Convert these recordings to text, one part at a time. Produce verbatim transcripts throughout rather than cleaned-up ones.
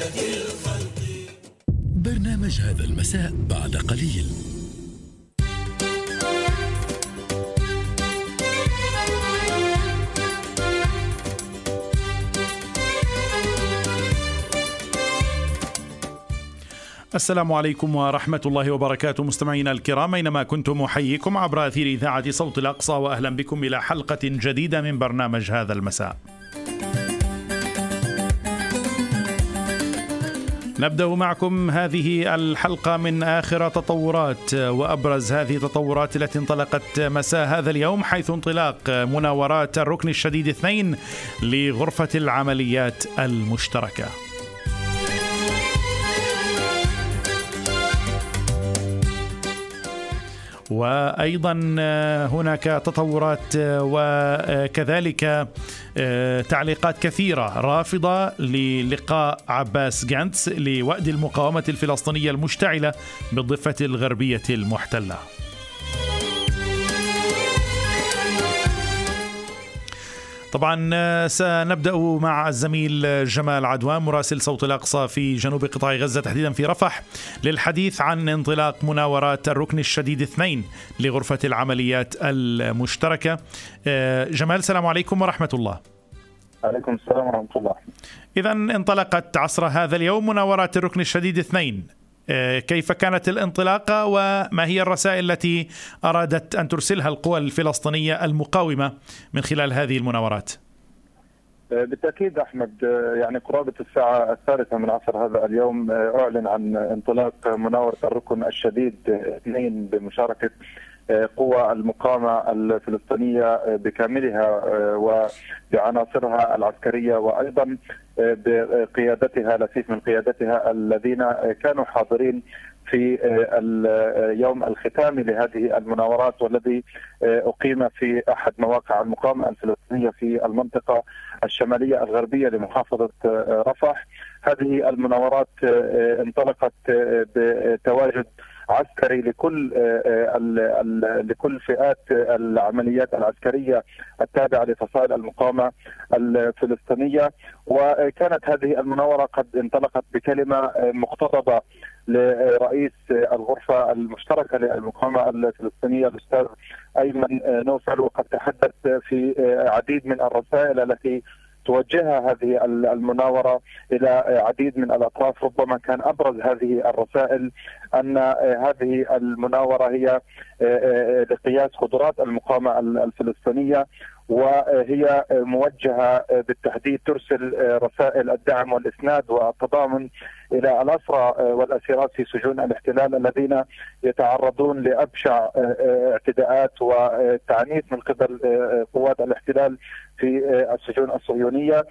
برنامج هذا المساء بعد قليل. السلام عليكم ورحمة الله وبركاته مستمعينا الكرام، أينما كنتم أحييكم عبر أثير إذاعة صوت الأقصى، وأهلا بكم إلى حلقة جديدة من برنامج هذا المساء. نبدأ معكم هذه الحلقة من آخر تطورات وأبرز هذه التطورات التي انطلقت مساء هذا اليوم، حيث انطلاق مناورات الركن الشديد اثنين لغرفة العمليات المشتركة. وأيضا هناك تطورات وكذلك تعليقات كثيرة رافضة للقاء عباس غانتس لوأد المقاومة الفلسطينية المشتعلة بالضفة الغربية المحتلة. طبعا سنبدأ مع الزميل جمال عدوان مراسل صوت الأقصى في جنوب قطاع غزة، تحديدا في رفح، للحديث عن انطلاق مناورات الركن الشديد اثنين لغرفة العمليات المشتركة. جمال، السلام عليكم ورحمة الله. عليكم السلام ورحمة الله. إذا انطلقت عصر هذا اليوم مناورات الركن الشديد اثنين، كيف كانت الانطلاقة وما هي الرسائل التي أرادت أن ترسلها القوى الفلسطينية المقاومة من خلال هذه المناورات؟ بالتأكيد أحمد، يعني قرابة الساعة الثالثة من عصر هذا اليوم أعلن عن انطلاق مناورة الركن الشديد اثنين بمشاركة قوى المقاومة الفلسطينية بكاملها وبعناصرها العسكرية، وأيضا بقيادتها لسيف من قيادتها الذين كانوا حاضرين في اليوم الختامي لهذه المناورات، والذي أقيم في أحد مواقع المقاومة الفلسطينية في المنطقة الشمالية الغربية لمحافظة رفح. هذه المناورات انطلقت بتواجد عسكري لكل لكل فئات العمليات العسكرية التابعة لفصائل المقاومة الفلسطينية، وكانت هذه المناورة قد انطلقت بكلمة مقتضبة لرئيس الغرفة المشتركة للمقاومة الفلسطينية الأستاذ أيمن نوفل، وقد تحدث في عديد من الرسائل التي توجهها هذه المناورة إلى عديد من الأطراف. ربما كان أبرز هذه الرسائل أن هذه المناورة هي لقياس قدرات المقاومة الفلسطينية، وهي موجهة بالتحديد ترسل رسائل الدعم والإسناد والتضامن إلى الأسرى والأسيرات في سجون الاحتلال الذين يتعرضون لأبشع اعتداءات وتعنيف من قبل قوات الاحتلال في السجون الصهيونية.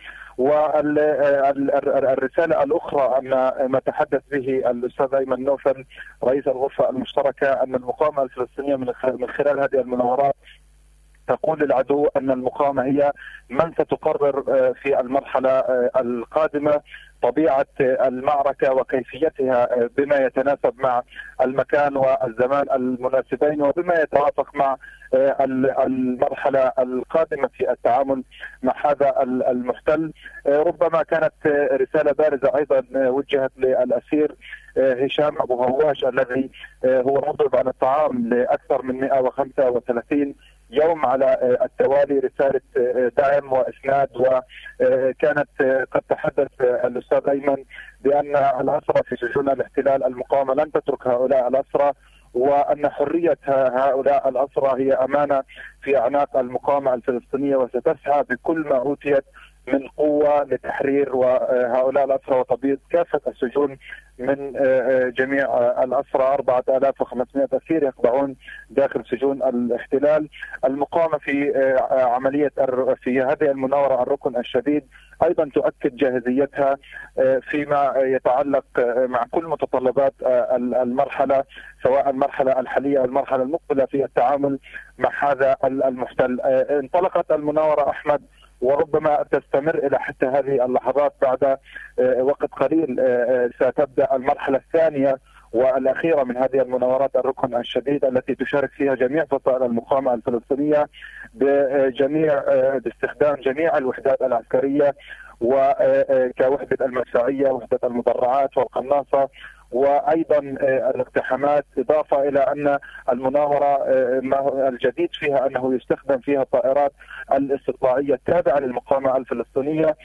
والرسالة الأخرى أن ما تحدث به الأستاذ أيمن نوفل رئيس الغرفة المشتركة أن المقاومة الفلسطينية من خلال هذه المناورات تقول للعدو أن المقاومة هي من ستقرر في المرحلة القادمة طبيعة المعركة وكيفيتها بما يتناسب مع المكان والزمان المناسبين، وبما يتوافق مع المرحلة القادمة في التعامل مع هذا المحتل. ربما كانت رسالة بارزة أيضا وجهت للأسير هشام أبو هواش الذي هو موضوع عن الطعام لأكثر من مئة وخمسة وثلاثين يوم على التوالي، رسالة دعم وإسناد. وكانت قد تحدث الأستاذ أيمن بأن الأسرى في سجون الاحتلال المقاومة لن تترك هؤلاء الأسرى، وأن حرية هؤلاء الأسرى هي أمانة في أعناق المقاومة الفلسطينية، وستسعى بكل ما أوتيت من قوة لتحرير وهؤلاء الأسرى وتبييض كافة السجون من جميع الأسرى. أربعة آلاف وخمسمائة أسير يخضعون داخل سجون الاحتلال. المقاومة في عملية في هذه المناورة الركن الشديد أيضا تؤكد جاهزيتها فيما يتعلق مع كل متطلبات المرحلة، سواء المرحلة الحالية أو المرحلة المقبلة في التعامل مع هذا المحتل. انطلقت المناورة أحمد وربما تستمر إلى حتى هذه اللحظات. بعد وقت قليل ستبدأ المرحلة الثانية والأخيرة من هذه المناورات الركن الشديد التي تشارك فيها جميع فصائل المقاومة الفلسطينية بجميع باستخدام جميع الوحدات العسكرية وكوحدة المدفعية، وحدة المدرعات والقناصة، وأيضا الاقتحامات، إضافة إلى أن المناورة الجديد فيها أنه يستخدم فيها الطائرات الاستطلاعية التابعة للمقاومة الفلسطينية،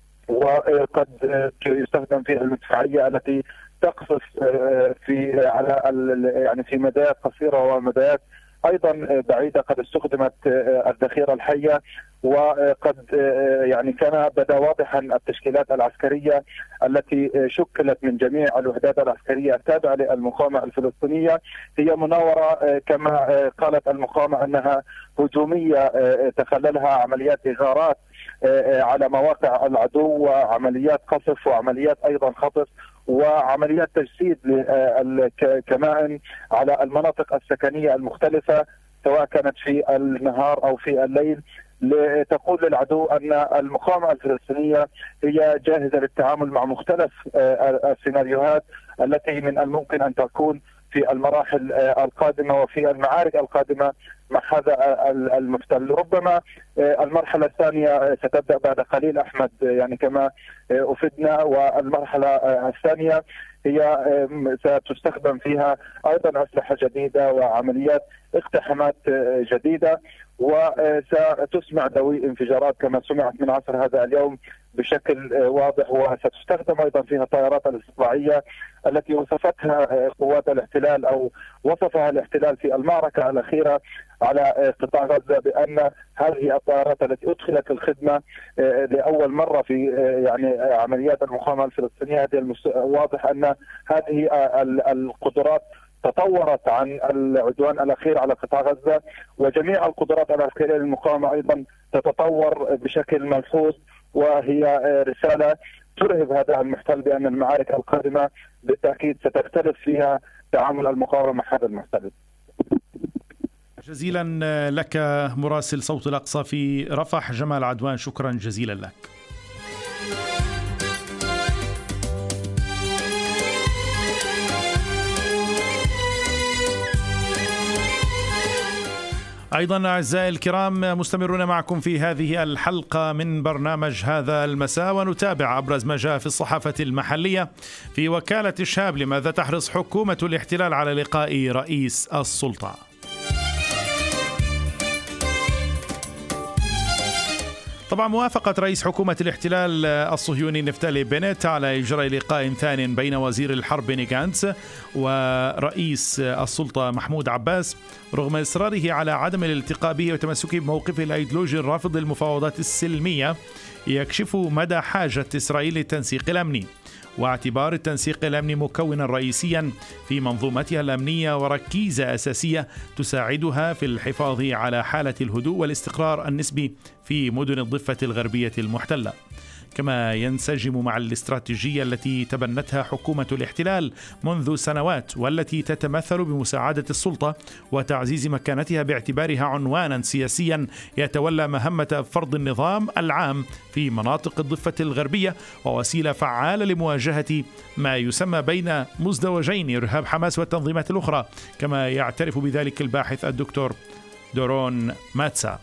وقد يستخدم فيها المدفعية التي تقصف في على يعني في مدايات قصيرة ومدايات أيضا بعيدة. قد استخدمت الذخيرة الحية، وقد يعني كان بدا واضحا التشكيلات العسكرية التي شكلت من جميع الوحدات العسكرية التابعة للمقاومة الفلسطينية هي مناورة كما قالت المقاومة أنها هجومية تخللها عمليات إغارات على مواقع العدو، وعمليات قصف، وعمليات أيضا خطف، وعمليات تجسيد للكمائن على المناطق السكنية المختلفة سواء كانت في النهار أو في الليل، لتقول للعدو أن المقاومة الفلسطينية هي جاهزة للتعامل مع مختلف السيناريوهات التي من الممكن أن تكون في المراحل القادمة وفي المعارك القادمة مع هذا المحتل. ربما المرحلة الثانية ستبدأ بعد قليل أحمد، يعني كما أفدنا، والمرحلة الثانية هي ستستخدم فيها أيضا أسلحة جديدة وعمليات اقتحامات جديدة، وستسمع ذوي انفجارات كما سمعت من عصر هذا اليوم بشكل واضح، وستستخدم أيضا فيها الطائرات الاستطلاعية التي وصفتها قوات الاحتلال أو وصفها الاحتلال في المعركة الأخيرة على قطاع غزة بأن هذه الطائرات التي أدخلت الخدمة لأول مرة في يعني عمليات المقاومة الفلسطينية، هذه واضح أن هذه القدرات تطورت عن العدوان الأخير على قطاع غزة، وجميع القدرات العسكرية للمقاومة أيضا تتطور بشكل ملحوظ، وهي رسالة ترهب هذا المحتل بأن المعارك القادمة بالتأكيد ستختلف فيها تعامل المقاومة مع هذا المحتل. جزيلا لك مراسل صوت الأقصى في رفح جمال عدوان، شكرا جزيلا لك. أيضا أعزائي الكرام، مستمرون معكم في هذه الحلقة من برنامج هذا المساء، ونتابع أبرز ما جاء في الصحافة المحلية. في وكالة الشهاب، لماذا تحرص حكومة الاحتلال على لقاء رئيس السلطة؟ طبعا موافقة رئيس حكومة الاحتلال الصهيوني نفتالي بنت على إجراء لقاء ثان بين وزير الحرب بيني غانتس ورئيس السلطة محمود عباس، رغم إصراره على عدم الالتقاء به وتمسكه بموقفه الأيديولوجي الرافض للمفاوضات السلمية، يكشف مدى حاجة إسرائيل للتنسيق الأمني، واعتبار التنسيق الأمني مكونا رئيسيا في منظومتها الأمنية وركيزة أساسية تساعدها في الحفاظ على حالة الهدوء والاستقرار النسبي في مدن الضفة الغربية المحتلة. كما ينسجم مع الاستراتيجية التي تبنتها حكومة الاحتلال منذ سنوات، والتي تتمثل بمساعدة السلطة وتعزيز مكانتها باعتبارها عنوانا سياسيا يتولى مهمة فرض النظام العام في مناطق الضفة الغربية، ووسيلة فعالة لمواجهة ما يسمى بين مزدوجين إرهاب حماس والتنظيمات الأخرى، كما يعترف بذلك الباحث الدكتور دورون ماتسا.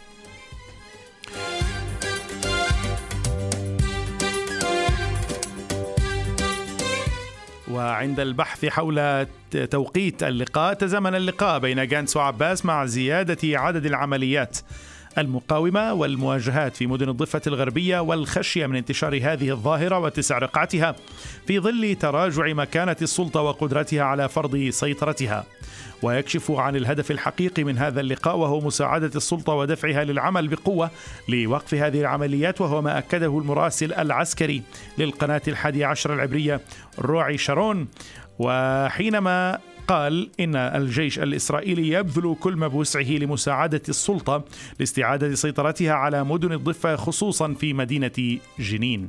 وعند البحث حول توقيت اللقاء، تزامن اللقاء بين غانتس وعباس مع زيادة عدد العمليات المقاومة والمواجهات في مدن الضفة الغربية، والخشية من انتشار هذه الظاهرة واتساع رقعتها في ظل تراجع مكانة السلطة وقدرتها على فرض سيطرتها. ويكشف عن الهدف الحقيقي من هذا اللقاء، وهو مساعدة السلطة ودفعها للعمل بقوة لوقف هذه العمليات، وهو ما أكده المراسل العسكري للقناة الحادية عشر العبرية روعي شارون، وحينما قال إن الجيش الإسرائيلي يبذل كل ما بوسعه لمساعدة السلطة لاستعادة سيطرتها على مدن الضفة، خصوصا في مدينة جنين.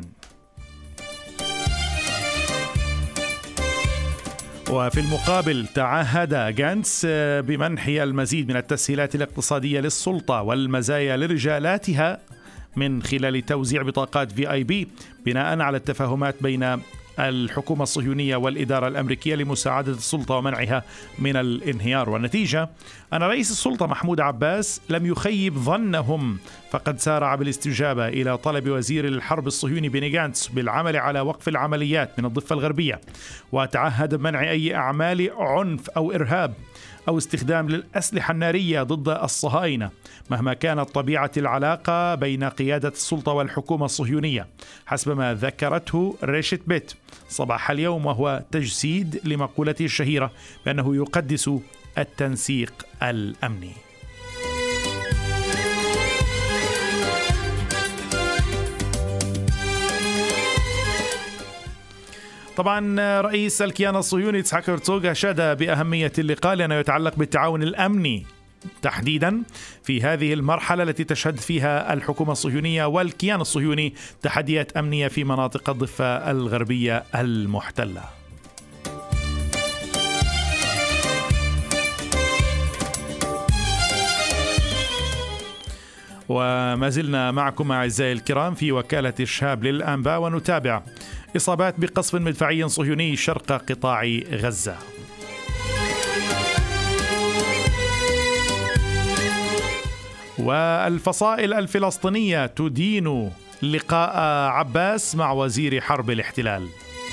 وفي المقابل تعهد غانتس بمنح المزيد من التسهيلات الاقتصادية للسلطة والمزايا لرجالاتها من خلال توزيع بطاقات في آي بي بناء على التفاهمات بين الحكومة الصهيونية والإدارة الأمريكية لمساعدة السلطة ومنعها من الانهيار. والنتيجة أن رئيس السلطة محمود عباس لم يخيب ظنهم، فقد سارع بالاستجابة إلى طلب وزير الحرب الصهيوني بيني غانتس بالعمل على وقف العمليات من الضفة الغربية، وتعهد بمنع أي أعمال عنف أو إرهاب أو استخدام للأسلحة النارية ضد الصهاينة مهما كانت طبيعة العلاقة بين قيادة السلطة والحكومة الصهيونية، حسب ما ذكرته ريشت بيت صباح اليوم، وهو تجسيد لمقولته الشهيرة بأنه يقدس التنسيق الأمني. طبعا رئيس الكيان الصهيوني يتسحاك هرتزوغ أشاد بأهمية اللقاء لأنه يتعلق بالتعاون الأمني تحديدا في هذه المرحلة التي تشهد فيها الحكومة الصهيونية والكيان الصهيوني تحديات أمنية في مناطق الضفة الغربية المحتلة. وما زلنا معكم أعزائي الكرام في وكالة الشهاب للأنباء، ونتابع إصابات بقصف مدفعي صهيوني شرق قطاع غزة. والفصائل الفلسطينية تدين لقاء عباس مع وزير حرب الاحتلال.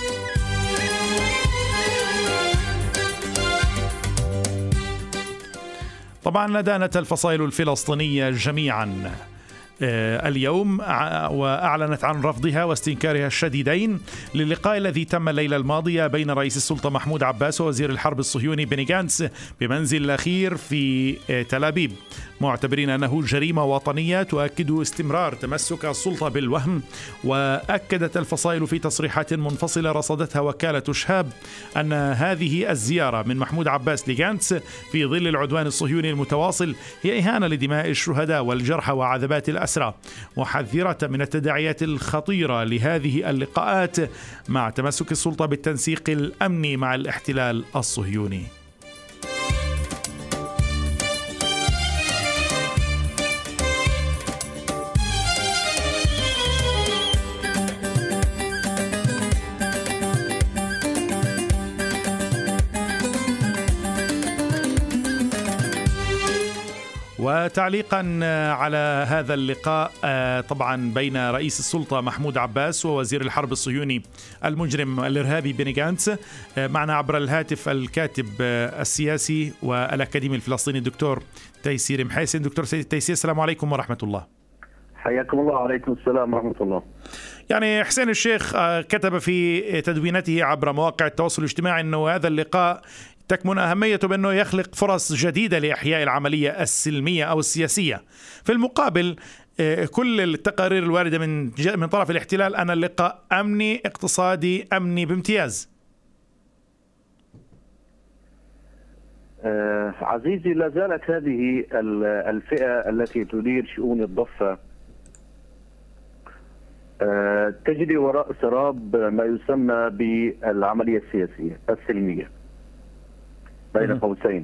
طبعا دانت الفصائل الفلسطينية جميعا اليوم وأعلنت عن رفضها واستنكارها الشديدين للقاء الذي تم الليلة الماضية بين رئيس السلطة محمود عباس ووزير الحرب الصهيوني بيني غانتس بمنزل الأخير في تل أبيب، معتبرين أنه جريمة وطنية تؤكد استمرار تمسك السلطة بالوهم. وأكدت الفصائل في تصريحات منفصلة رصدتها وكالة شهاب أن هذه الزيارة من محمود عباس لغانتس في ظل العدوان الصهيوني المتواصل هي إهانة لدماء الشهداء والجرحى وعذابات الأسرى، محذرة من التداعيات الخطيرة لهذه اللقاءات مع تمسك السلطة بالتنسيق الأمني مع الاحتلال الصهيوني. وتعليقا على هذا اللقاء طبعا بين رئيس السلطة محمود عباس ووزير الحرب الصهيوني المجرم الإرهابي بيني غانتس، معنا عبر الهاتف الكاتب السياسي والأكاديمي الفلسطيني الدكتور تيسير محيسن. دكتور تيسير، السلام عليكم ورحمة الله. حياكم الله. وعليكم السلام ورحمة الله. يعني حسين الشيخ كتب في تدوينته عبر مواقع التواصل الاجتماعي أنه هذا اللقاء تكمن أهميته بأنه يخلق فرص جديدة لإحياء العملية السلمية أو السياسية. في المقابل كل التقارير الواردة من من طرف الاحتلال أن اللقاء أمني اقتصادي أمني بامتياز. آه عزيزي، لا زالت هذه الفئة التي تدير شؤون الضفة آه تجري وراء سراب ما يسمى بالعملية السياسية السلمية بين قوسين.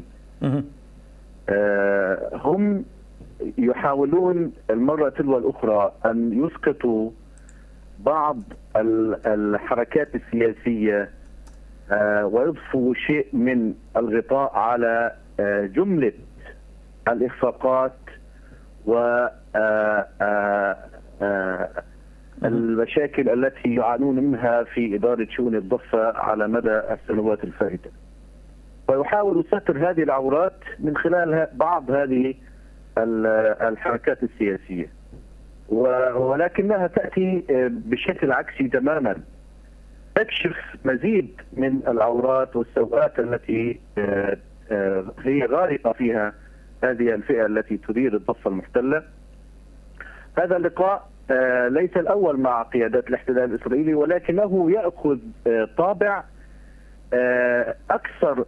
آه هم يحاولون المرة تلو الأخرى أن يسقطوا بعض الحركات السياسية آه ويضفوا شيء من الغطاء على آه جملة الإخفاقات و آه آه آه المشاكل التي يعانون منها في إدارة شؤون الضفة على مدى السنوات الفائتة، ويحاول ستر هذه العورات من خلال بعض هذه الحركات السياسية، ولكنها تأتي بشكل عكسي تماما، تكشف مزيد من العورات والسوءات التي هي غارقة فيها هذه الفئة التي تدير الضفة المحتلة. هذا اللقاء ليس الأول مع قيادات الاحتلال الإسرائيلي، ولكنه يأخذ طابع أكثر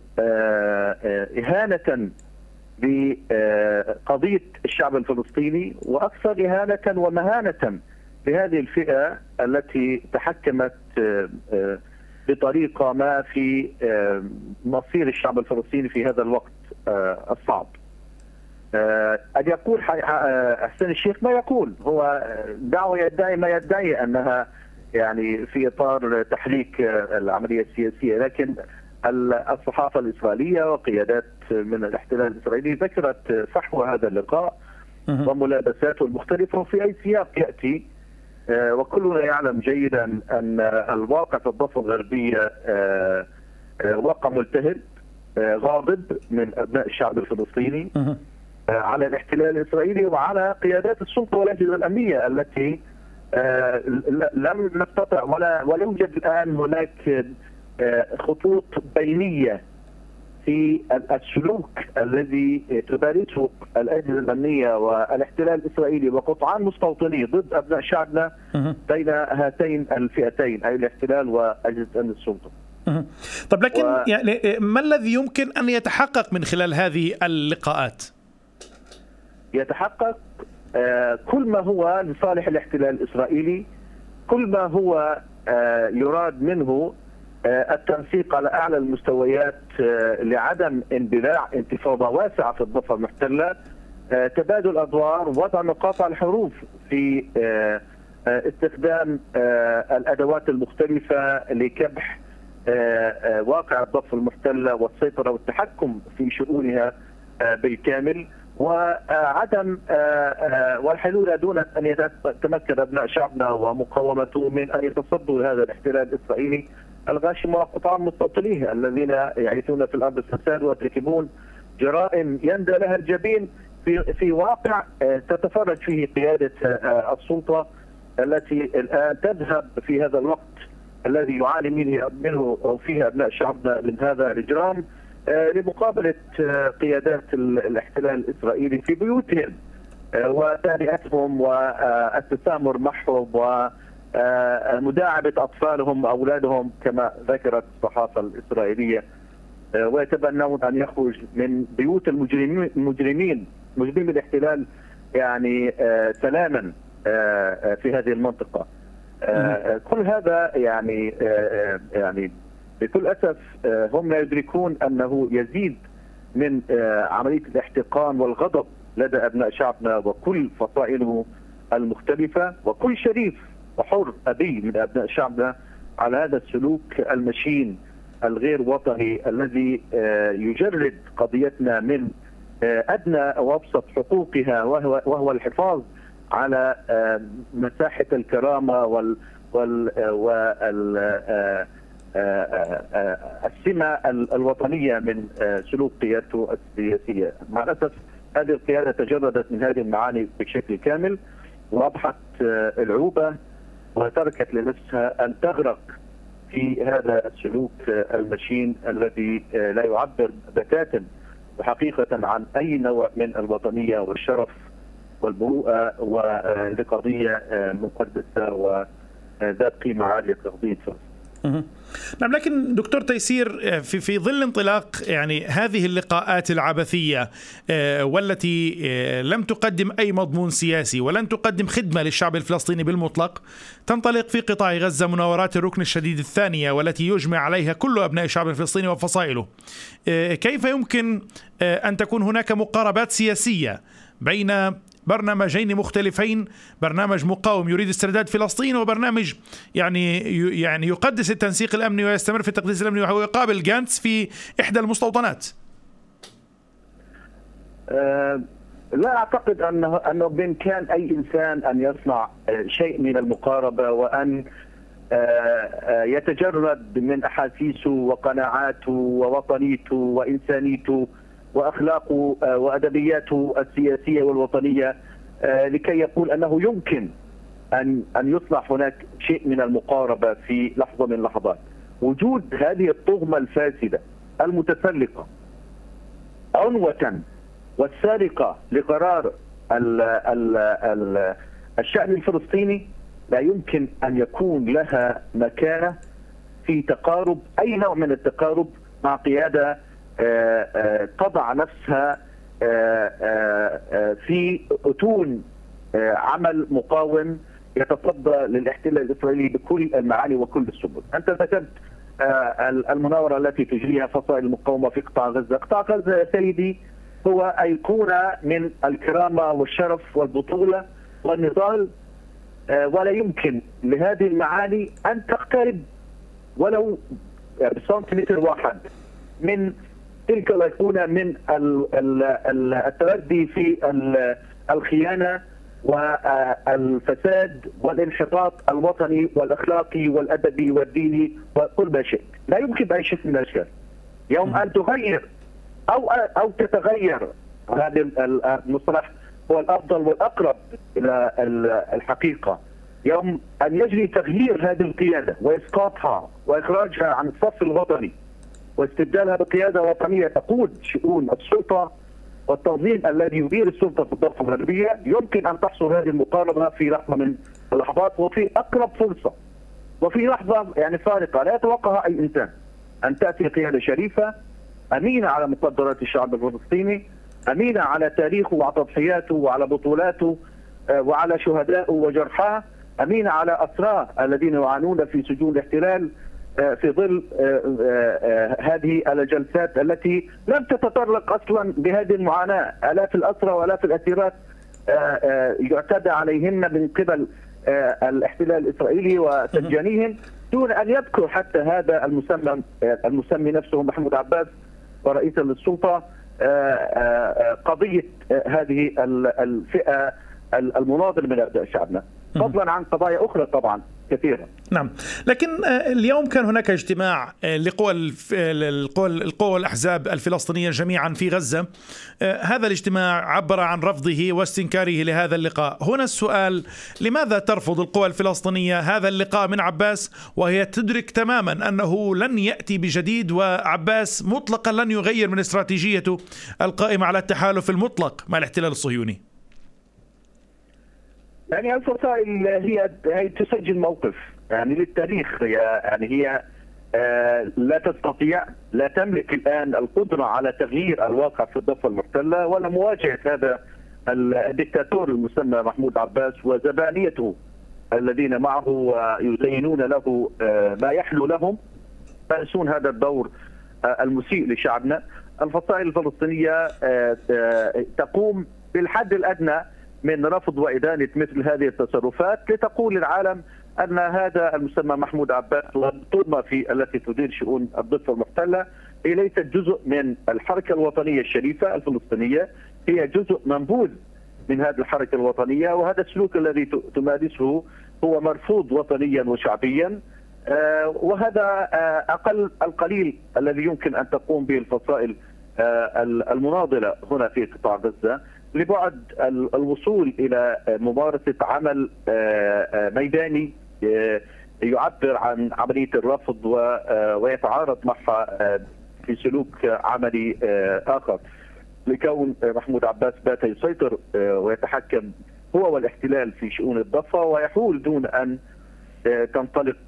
إهانة بقضية الشعب الفلسطيني، وأكثر إهانة ومهانة لهذه الفئة التي تحكمت بطريقة ما في مصير الشعب الفلسطيني في هذا الوقت الصعب. أن يقول حسين الشيخ ما يقول، هو دعوة يدعي ما يدعي أنها يعني في إطار تحريك العملية السياسية، لكن الصحافة الإسرائيلية وقيادات من الاحتلال الإسرائيلي ذكرت فحوى هذا اللقاء وملابساته المختلفة وفي أي سياق يأتي. وكلنا يعلم جيدا أن الواقع في الضفة الغربية واقع ملتهب غاضب من أبناء الشعب الفلسطيني على الاحتلال الإسرائيلي وعلى قيادات السلطة والأجهزة الأمنية التي لم نستطع ولا ولا يوجد الآن هناك خطوط بينية في السلوك الذي تمارسه الأجهزة الأمنية والاحتلال الإسرائيلي وقطعان مستوطني ضد أبناء شعبنا بين هاتين الفئتين، أي الاحتلال وأجهزة أمن السلطة. طب لكن و... يعني ما الذي يمكن أن يتحقق من خلال هذه اللقاءات؟ يتحقق كل ما هو لصالح الاحتلال الإسرائيلي، كل ما هو يراد منه التنسيق على أعلى المستويات لعدم اندلاع انتفاضة واسعة في الضفة المحتلة، تبادل أدوار، وضع نقاط على الحروف في استخدام الأدوات المختلفة لكبح واقع الضفة المحتلة والسيطرة والتحكم في شؤونها بالكامل، وعدم والحلول دون أن يتمكن أبناء شعبنا ومقاومته من أن يتصدوا لهذا الاحتلال الإسرائيلي الغاشم وقطاع مستوطنيه الذين يعيشون في الأرض الفساد ويرتكبون جرائم يندى لها الجبين في في واقع تتفرج فيه قيادة السلطة التي الآن تذهب في هذا الوقت الذي يعاني منه منه أو فيه أبناء شعبنا من هذا الإجرام لمقابلة قيادات الاحتلال الإسرائيلي في بيوتهم وتهنئتهم والتسامر معهم ومداعبة أطفالهم وأولادهم كما ذكرت الصحافة الإسرائيلية، ويتبنون أن يخرج من بيوت المجرمين المجرمين مجرمي الاحتلال يعني سلاما في هذه المنطقة. كل هذا يعني يعني بكل أسف هم لا يدركون أنه يزيد من عملية الاحتقان والغضب لدى أبناء شعبنا وكل فصائله المختلفة، وكل شريف وحر أبي من أبناء شعبنا على هذا السلوك المشين الغير وطني الذي يجرد قضيتنا من أدنى وأبسط حقوقها وهو, وهو الحفاظ على مساحة الكرامة وال وال وال السمة الوطنية من سلوك قيادته السياسية. مع الأسف هذه القيادة تجردت من هذه المعاني بشكل كامل وأضحت العوبة وتركت لنفسها أن تغرق في هذا السلوك المشين الذي لا يعبر بتاتا وحقيقة عن أي نوع من الوطنية والشرف والمروءة ولقضية مقدسة وذات قيمة عالية كقضية فلسطين. نعم، لكن دكتور تيسير في في ظل انطلاق يعني هذه اللقاءات العبثية والتي لم تقدم أي مضمون سياسي ولن تقدم خدمة للشعب الفلسطيني بالمطلق، تنطلق في قطاع غزة مناورات الركن الشديد الثانية والتي يجمع عليها كل أبناء الشعب الفلسطيني وفصائله. كيف يمكن أن تكون هناك مقاربات سياسية بين برنامجين مختلفين، برنامج مقاوم يريد استرداد فلسطين وبرنامج يعني يعني يقدس التنسيق الأمني ويستمر في التقديس الأمني وهو يقابل جانتس في إحدى المستوطنات؟ أه لا أعتقد أنه أنه بإمكان أي إنسان أن يصنع شيء من المقاربة وأن أه يتجرد من أحاسيسه وقناعاته ووطنيته وإنسانيته وأخلاقه وأدبياته السياسية والوطنية لكي يقول أنه يمكن أن أن يصنع هناك شيء من المقاربة في لحظة من اللحظات. وجود هذه الطغمة الفاسدة المتسلقة عنوة والسارقة لقرار ال ال ال الشأن الفلسطيني لا يمكن أن يكون لها مكانة في تقارب أي نوع من التقارب مع قيادة تضع نفسها في أتون عمل مقاوم يتصدى للاحتلال الإسرائيلي بكل المعاني وكل السبل. أنت ذكرت المناورة التي تجريها فصائل المقاومة في قطاع غزة. قطاع غزة يا سيدي هو أيقونة من الكرامة والشرف والبطولة والنضال ولا يمكن لهذه المعاني أن تقترب ولو بسنتيمتر واحد من تلك الأيقونة من التردي في الخيانة والفساد والانحطاط الوطني والأخلاقي والأدبي والديني وكل ما شئت. لا يمكن بأي شكل من الأشكال يوم أن تغير أو أو تتغير. هذا المصطلح هو الأفضل والأقرب إلى الحقيقة. يوم أن يجري تغيير هذه القيادة وإسقاطها وإخراجها عن الصف الوطني واستبدالها بقيادة وطنية تقود شؤون السلطة والتنظيم الذي يدير السلطة في الضفة الغربية، يمكن أن تحصل هذه المقاربة في لحظة من اللحظات وفي أقرب فرصة وفي لحظة يعني فارقة لا يتوقعها أي إنسان، أن تأتي قيادة شريفة أمينة على مقدرات الشعب الفلسطيني، أمينة على تاريخه وعلى تضحياته وعلى بطولاته وعلى شهدائه وجرحاه، أمينة على أسراه الذين يعانون في سجون الاحتلال في ظل هذه الجلسات التي لم تتطرق أصلا بهذه المعاناة. آلاف الأسرى وآلاف الأسيرات يعتدى عليهن من قبل الاحتلال الإسرائيلي وسجانيهم دون أن يذكر حتى هذا المسمى المسمي نفسه محمود عباس ورئيسا للسلطة قضية هذه الفئة المناضل من أبناء شعبنا، فضلا عن قضايا أخرى طبعا كثيرة. نعم، لكن اليوم كان هناك اجتماع لقوى القوى والأحزاب الفلسطينية جميعا في غزة. هذا الاجتماع عبر عن رفضه واستنكاره لهذا اللقاء. هنا السؤال: لماذا ترفض القوى الفلسطينية هذا اللقاء من عباس وهي تدرك تماما أنه لن يأتي بجديد وعباس مطلقا لن يغير من استراتيجيته القائمة على التحالف المطلق مع الاحتلال الصهيوني؟ يعني الفصائل هي هي تسجل موقف يعني للتاريخ، يعني هي آه لا تستطيع لا تملك الآن القدرة على تغيير الواقع في الضفة المحتلة ولا مواجهة هذا الدكتاتور المسمى محمود عباس وزبانيته الذين معه يزينون له آه ما يحلو لهم، يمارسون هذا الدور آه المسيء لشعبنا. الفصائل الفلسطينية آه آه تقوم بالحد الأدنى من رفض وإدانة مثل هذه التصرفات لتقول للعالم أن هذا المسمى محمود عباس والطغمة في التي تدير شؤون الضفة المحتلة هي ليست جزء من الحركة الوطنية الشريفة الفلسطينية، هي جزء منبوذ من هذه الحركة الوطنية، وهذا السلوك الذي تمارسه هو مرفوض وطنيا وشعبيا، وهذا أقل القليل الذي يمكن أن تقوم به الفصائل المناضلة هنا في قطاع غزة لبعد الوصول إلى ممارسة عمل ميداني يعبر عن عملية الرفض ويتعارض معها في سلوك عملي آخر. لكون محمود عباس بات يسيطر ويتحكم هو والاحتلال في شؤون الضفة ويحول دون أن تنطلق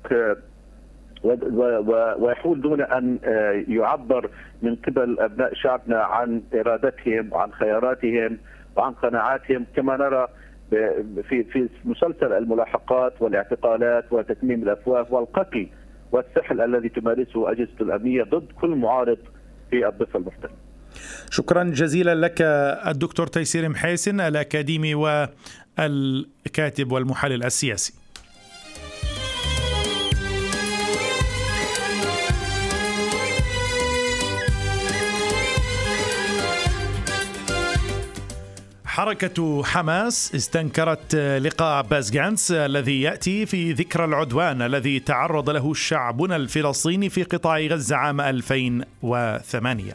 ويحول دون أن يعبر من قبل أبناء شعبنا عن إرادتهم وعن خياراتهم وعن قناعاتهم، كما نرى في في مسلسل الملاحقات والاعتقالات وتكميم الأفواه والقتل والسحل الذي تمارسه أجهزة الأمنية ضد كل معارض في الضفة المحتلة. شكرا جزيلا لك الدكتور تيسير محيسن، الأكاديمي والكاتب والمحلل السياسي. حركة حماس استنكرت لقاء عباس غانتس الذي يأتي في ذكرى العدوان الذي تعرض له شعبنا الفلسطيني في قطاع غزة عام ألفين وثمانية.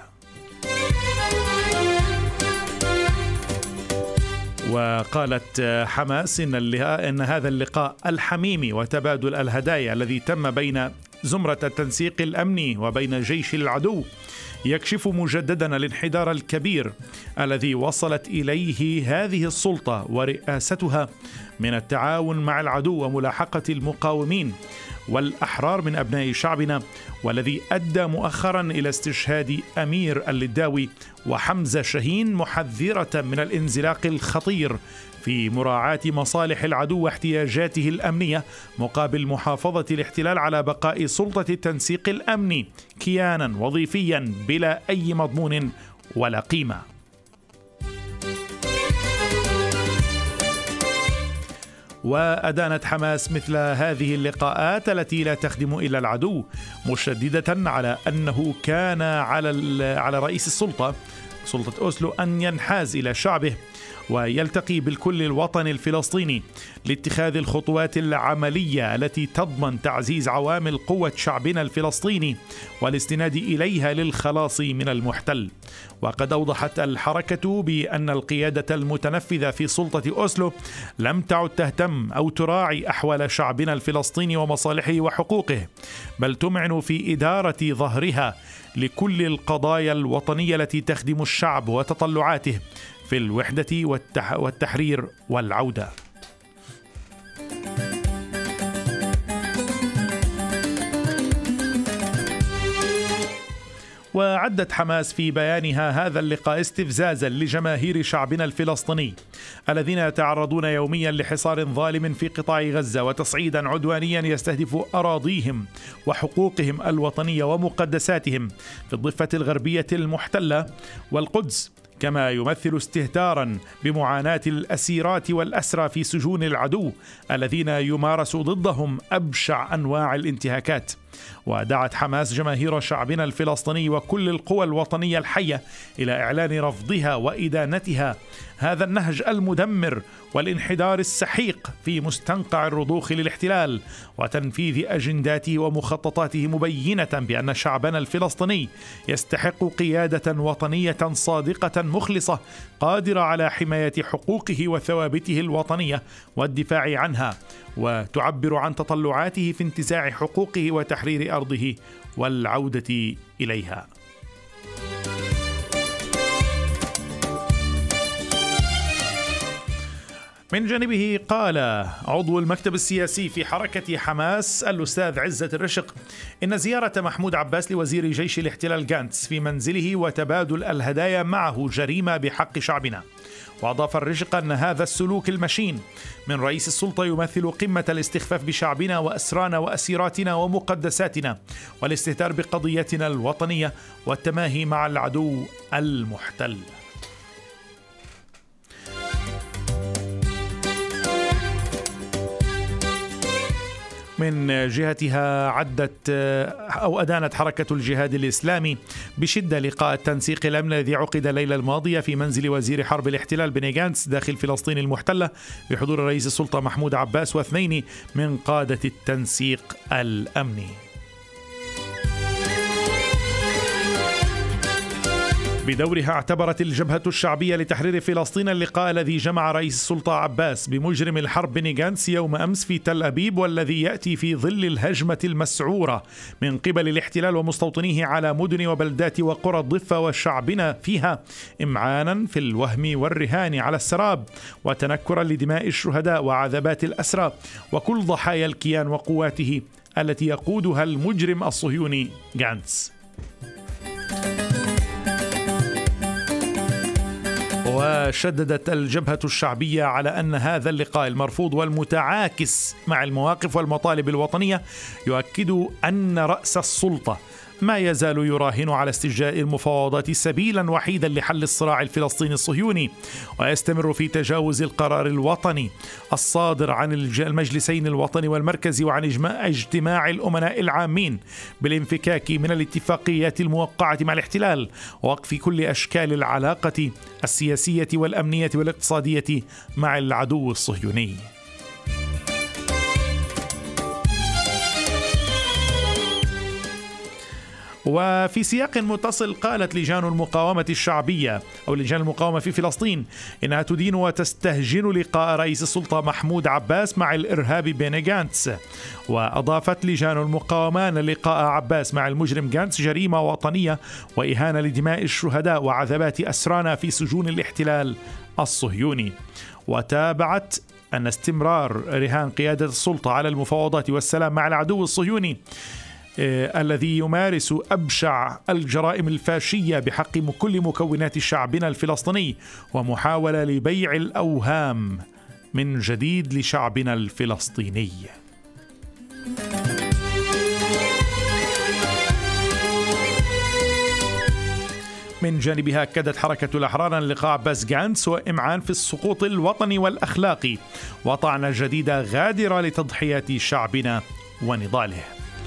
وقالت حماس إن, إن هذا اللقاء الحميمي وتبادل الهدايا الذي تم بين زمرة التنسيق الأمني وبين جيش العدو يكشف مجددا الانحدار الكبير الذي وصلت إليه هذه السلطة ورئاستها من التعاون مع العدو وملاحقة المقاومين والأحرار من أبناء شعبنا، والذي أدى مؤخرا إلى استشهاد أمير اللداوي وحمزة شاهين، محذرة من الانزلاق الخطير في مراعاة مصالح العدو واحتياجاته الأمنية مقابل محافظة الاحتلال على بقاء سلطة التنسيق الأمني كيانا وظيفيا بلا أي مضمون ولا قيمة. وأدانت حماس مثل هذه اللقاءات التي لا تخدم إلا العدو، مشددة على أنه كان على على رئيس السلطة سلطة أوسلو أن ينحاز إلى شعبه ويلتقي بالكل الوطني الفلسطيني لاتخاذ الخطوات العملية التي تضمن تعزيز عوامل قوة شعبنا الفلسطيني والاستناد إليها للخلاص من المحتل. وقد أوضحت الحركة بأن القيادة المتنفذة في سلطة أوسلو لم تعد تهتم أو تراعي أحوال شعبنا الفلسطيني ومصالحه وحقوقه، بل تمعن في إدارة ظهرها لكل القضايا الوطنية التي تخدم الشعب وتطلعاته في الوحدة والتح... والتحرير والعودة. وعدت حماس في بيانها هذا اللقاء استفزازا لجماهير شعبنا الفلسطيني الذين يتعرضون يوميا لحصار ظالم في قطاع غزة وتصعيدا عدوانيا يستهدف أراضيهم وحقوقهم الوطنية ومقدساتهم في الضفة الغربية المحتلة والقدس، كما يمثل استهتارا بمعاناة الأسيرات والأسرى في سجون العدو الذين يمارس ضدهم أبشع أنواع الانتهاكات. ودعت حماس جماهير شعبنا الفلسطيني وكل القوى الوطنية الحية إلى إعلان رفضها وإدانتها هذا النهج المدمر والانحدار السحيق في مستنقع الرضوخ للاحتلال وتنفيذ أجنداته ومخططاته، مبينة بأن شعبنا الفلسطيني يستحق قيادة وطنية صادقة مخلصة قادرة على حماية حقوقه وثوابته الوطنية والدفاع عنها، وتعبر عن تطلعاته في انتزاع حقوقه وتحرير أرضه والعودة إليها. من جانبه قال عضو المكتب السياسي في حركة حماس الأستاذ عزة الرشق إن زيارة محمود عباس لوزير جيش الاحتلال غانتس في منزله وتبادل الهدايا معه جريمة بحق شعبنا. وأضاف الرشق أن هذا السلوك المشين من رئيس السلطة يمثل قمة الاستخفاف بشعبنا وأسرانا وأسيراتنا ومقدساتنا والاستهتار بقضيتنا الوطنية والتماهي مع العدو المحتل. من جهتها عدت أو أدانت حركة الجهاد الإسلامي بشدة لقاء التنسيق الأمني الذي عقد الليلة الماضية في منزل وزير حرب الاحتلال بني غانتس داخل فلسطين المحتلة بحضور رئيس السلطة محمود عباس واثنين من قادة التنسيق الأمني. بدورها اعتبرت الجبهة الشعبية لتحرير فلسطين اللقاء الذي جمع رئيس السلطة عباس بمجرم الحرب بني غانتس يوم أمس في تل أبيب، والذي يأتي في ظل الهجمة المسعورة من قبل الاحتلال ومستوطنيه على مدن وبلدات وقرى الضفة وشعبنا فيها، إمعانا في الوهم والرهان على السراب وتنكرا لدماء الشهداء وعذابات الأسرى وكل ضحايا الكيان وقواته التي يقودها المجرم الصهيوني غانتس. وشددت الجبهة الشعبية على أن هذا اللقاء المرفوض والمتعاكس مع المواقف والمطالب الوطنية يؤكد أن رأس السلطة ما يزال يراهن على استجلاء المفاوضات سبيلا وحيدا لحل الصراع الفلسطيني الصهيوني، ويستمر في تجاوز القرار الوطني الصادر عن المجلسين الوطني والمركزي وعن اجتماع الأمناء العامين بالانفكاك من الاتفاقيات الموقعة مع الاحتلال ووقف كل أشكال العلاقة السياسية والأمنية والاقتصادية مع العدو الصهيوني. وفي سياق متصل قالت لجان المقاومة الشعبية أو لجان المقاومة في فلسطين إنها تدين وتستهجن لقاء رئيس السلطة محمود عباس مع الإرهابي بني غانتس. وأضافت لجان المقاومة أن لقاء عباس مع المجرم غانتس جريمة وطنية وإهانة لدماء الشهداء وعذابات أسرانا في سجون الاحتلال الصهيوني. وتابعت أن استمرار رهان قيادة السلطة على المفاوضات والسلام مع العدو الصهيوني الذي يمارس أبشع الجرائم الفاشية بحق كل مكونات شعبنا الفلسطيني ومحاولة لبيع الأوهام من جديد لشعبنا الفلسطيني. من جانبها أكدت حركة الأحرار أن لقاء عباس غانتس وإمعان في السقوط الوطني والأخلاقي وطعنة جديدة غادرة لتضحيات شعبنا ونضاله.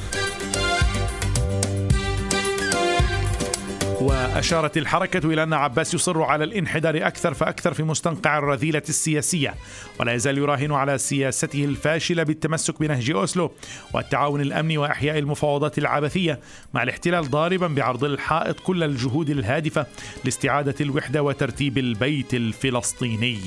وأشارت الحركة إلى أن عباس يصر على الانحدار أكثر فأكثر في مستنقع الرذيلة السياسية، ولا يزال يراهن على سياسته الفاشلة بالتمسك بنهج أوسلو والتعاون الأمني وإحياء المفاوضات العبثية مع الاحتلال، ضاربا بعرض الحائط كل الجهود الهادفة لاستعادة الوحدة وترتيب البيت الفلسطيني.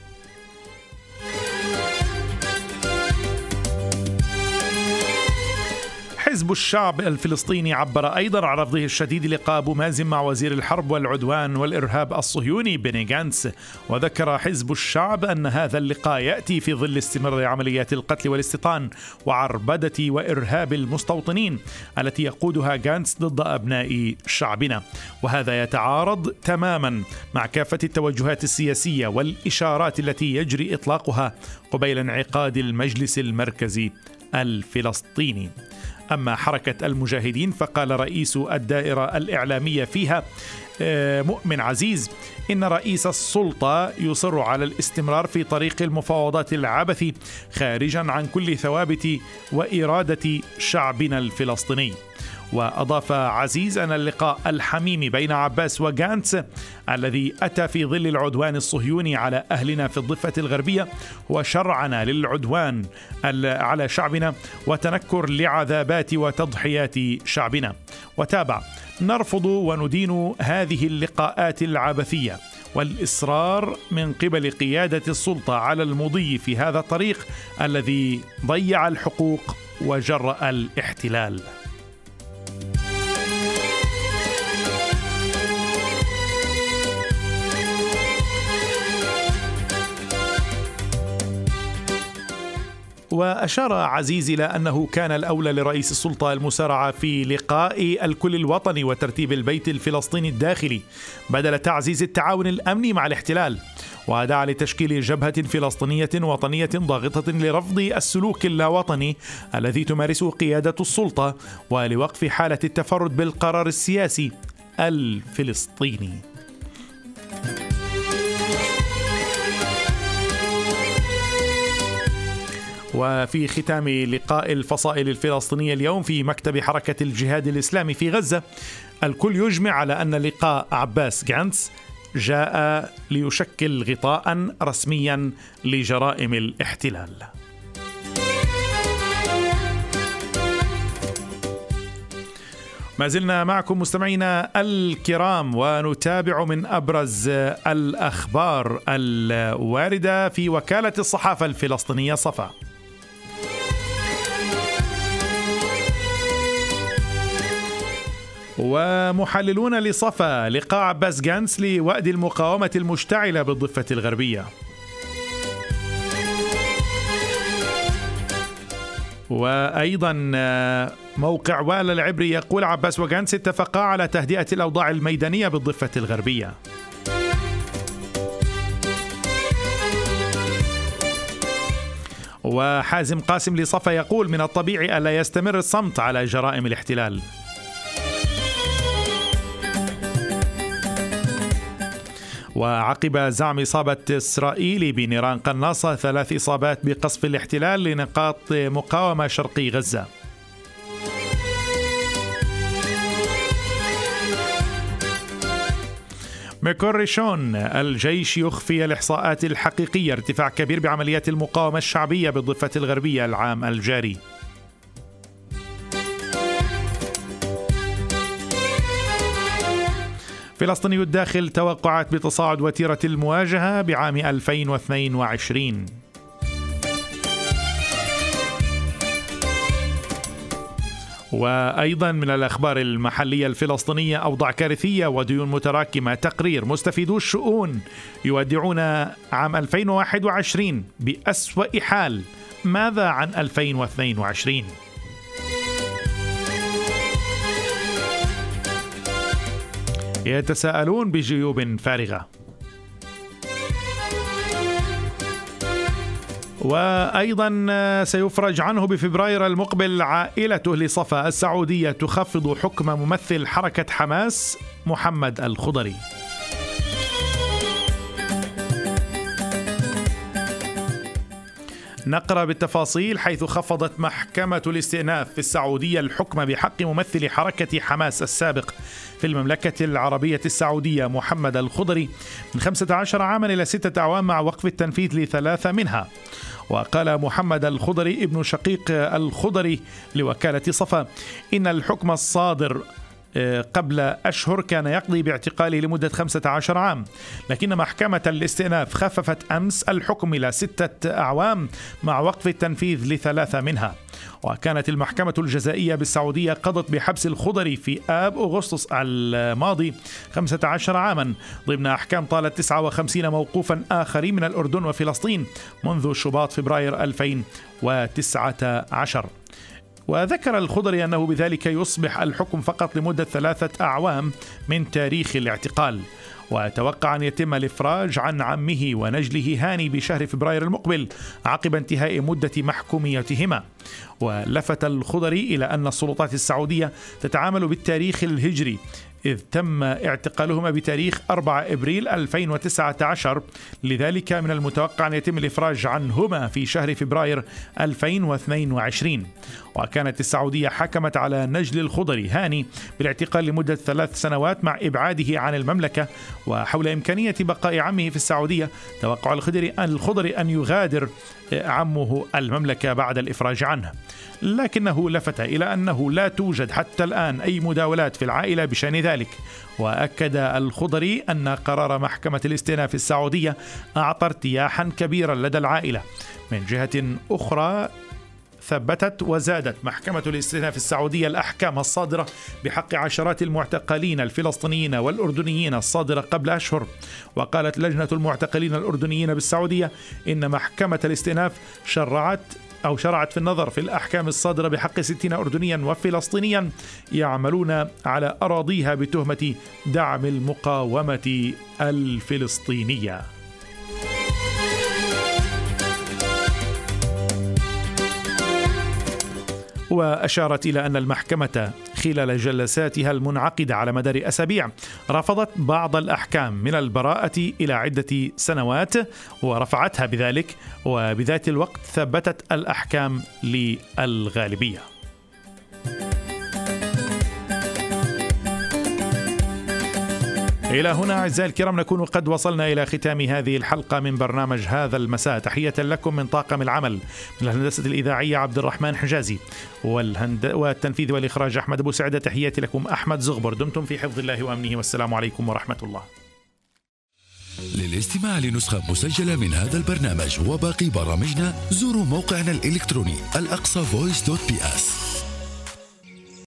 حزب الشعب الفلسطيني عبر أيضا عن رفضه الشديد لقاء أبو مازن مع وزير الحرب والعدوان والإرهاب الصهيوني بيني غانتس، وذكر حزب الشعب أن هذا اللقاء يأتي في ظل استمرار عمليات القتل والاستيطان وعربدة وإرهاب المستوطنين التي يقودها غانتس ضد أبناء شعبنا، وهذا يتعارض تماما مع كافة التوجهات السياسية والإشارات التي يجري إطلاقها قبيل انعقاد المجلس المركزي الفلسطيني. أما حركة المجاهدين فقال رئيس الدائرة الإعلامية فيها مؤمن عزيز إن رئيس السلطة يصر على الاستمرار في طريق المفاوضات العبثي خارجا عن كل ثوابت وإرادة شعبنا الفلسطيني. وأضاف عزيز أن اللقاء الحميم بين عباس وغانتس الذي أتى في ظل العدوان الصهيوني على أهلنا في الضفة الغربية هو شرعنة للعدوان على شعبنا وتنكر لعذابات وتضحيات شعبنا. وتابع: نرفض وندين هذه اللقاءات العبثية والإصرار من قبل قيادة السلطة على المضي في هذا الطريق الذي ضيع الحقوق وجرأ الاحتلال. وأشار عزيز إلى أنه كان الأولى لرئيس السلطة المسارعة في لقاء الكل الوطني وترتيب البيت الفلسطيني الداخلي بدل تعزيز التعاون الأمني مع الاحتلال، ودعا لتشكيل جبهة فلسطينية وطنية ضاغطة لرفض السلوك اللاوطني الذي تمارسه قيادة السلطة ولوقف حالة التفرد بالقرار السياسي الفلسطيني. وفي ختام لقاء الفصائل الفلسطينية اليوم في مكتب حركة الجهاد الإسلامي في غزة، الكل يجمع على أن لقاء عباس غانتس جاء ليشكل غطاء رسميا لجرائم الاحتلال. ما زلنا معكم مستمعينا الكرام ونتابع من أبرز الأخبار الواردة في وكالة الصحافة الفلسطينية صفا. ومحللون لصفا: لقاء عباس غانتس لوأد المقاومة المشتعلة بالضفة الغربية. وأيضا موقع والا العبري يقول: عباس وغانتس اتفقا على تهدئة الأوضاع الميدانية بالضفة الغربية. وحازم قاسم لصفا يقول: من الطبيعي ألا يستمر الصمت على جرائم الاحتلال. وعقب زعم إصابة إسرائيل بنيران قناصة ثلاث إصابات بقصف الاحتلال لنقاط مقاومة شرقي غزة. ميكوريشون: الجيش يخفي الإحصاءات الحقيقية، ارتفاع كبير بعمليات المقاومة الشعبية بالضفة الغربية العام الجاري. فلسطيني الداخل: توقعات بتصاعد وتيرة المواجهة بعام ألفين واثنين وعشرين. وأيضا من الأخبار المحلية الفلسطينية: أوضاع كارثية وديون متراكمة، تقرير مستفيدو الشؤون يودعون عام ألفين وواحد وعشرين بأسوأ حال، ماذا عن ألفين واثنين وعشرين؟ يتساءلون بجيوب فارغة. وأيضا سيفرج عنه بفبراير المقبل. عائلته لصفا السعودية تخفض حكم ممثل حركة حماس محمد الخضري. نقرأ بالتفاصيل. حيث خفضت محكمة الاستئناف في السعودية الحكم بحق ممثل حركة حماس السابق في المملكة العربية السعودية محمد الخضري من خمسة عشر عاما إلى ستة أعوام مع وقف التنفيذ لثلاثة منها. وقال محمد الخضري ابن شقيق الخضري لوكالة صفا إن الحكم الصادر قبل أشهر كان يقضي باعتقاله لمدة خمسة عشر عام، لكن محكمة الاستئناف خففت أمس الحكم إلى ستة أعوام مع وقف التنفيذ لثلاثة منها. وكانت المحكمة الجزائية بالسعودية قضت بحبس الخضري في آب أغسطس الماضي خمسة عشر عاما ضمن أحكام طالت تسعة وخمسين موقوفا آخرين من الأردن وفلسطين منذ شباط فبراير ألفين وتسعة عشر. وذكر الخضري أنه بذلك يصبح الحكم فقط لمدة ثلاثة أعوام من تاريخ الاعتقال، وتوقع أن يتم الإفراج عن عمه ونجله هاني بشهر فبراير المقبل عقب انتهاء مدة محكوميتهما. ولفت الخضري إلى أن السلطات السعودية تتعامل بالتاريخ الهجري، إذ تم اعتقالهما بتاريخ أربعة أبريل ألفين وتسعة عشر، لذلك من المتوقع أن يتم الإفراج عنهما في شهر فبراير ألفين واثنين وعشرين. وكانت السعودية حكمت على نجل الخضري هاني بالاعتقال لمدة ثلاث سنوات مع إبعاده عن المملكة. وحول إمكانية بقاء عمه في السعودية توقع الخضري أن يغادر عمه المملكة بعد الإفراج عنه، لكنه لفت إلى أنه لا توجد حتى الآن أي مداولات في العائلة بشأن ذلك. وأكد الخضري أن قرار محكمة الاستئناف السعودية أعطى ارتياحا كبيرا لدى العائلة. من جهة أخرى ثبتت وزادت محكمة الاستئناف السعودية الأحكام الصادرة بحق عشرات المعتقلين الفلسطينيين والأردنيين الصادرة قبل أشهر. وقالت لجنة المعتقلين الأردنيين بالسعودية إن محكمة الاستئناف شرعت أو شرعت في النظر في الأحكام الصادرة بحق ستين أردنيا وفلسطينيا يعملون على أراضيها بتهمة دعم المقاومة الفلسطينية. وأشارت إلى أن المحكمة خلال جلساتها المنعقدة على مدار أسابيع رفضت بعض الأحكام من البراءة إلى عدة سنوات ورفعتها بذلك، وبذات الوقت ثبتت الأحكام للغالبية. إلى هنا أعزائي الكرام نكون قد وصلنا إلى ختام هذه الحلقة من برنامج هذا المساء. تحية لكم من طاقم العمل، من الهندسة الإذاعية عبد الرحمن حجازي، والهند... والتنفيذ والإخراج أحمد أبو سعدة. تحياتي لكم أحمد زغبر. دمتم في حفظ الله وأمنه، والسلام عليكم ورحمة الله. للاستماع لنسخة مسجلة من هذا البرنامج وباقي برامجنا زوروا موقعنا الإلكتروني الأقصى فويس دوت بي اس.